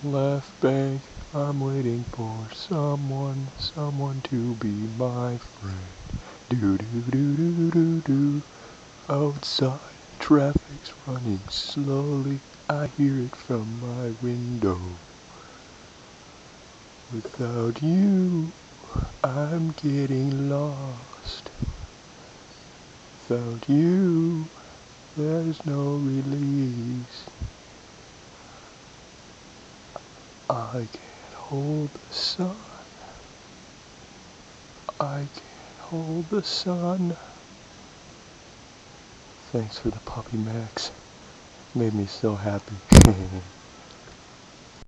Left bank, I'm waiting for someone to be my friend. Do do do do do do. Outside, traffic's running slowly. I hear it from my window. Without you, I'm getting lost. Without you, there's no release. I can't hold the sun. I can't hold the sun. Thanks for the puppy, Max. Made me so happy.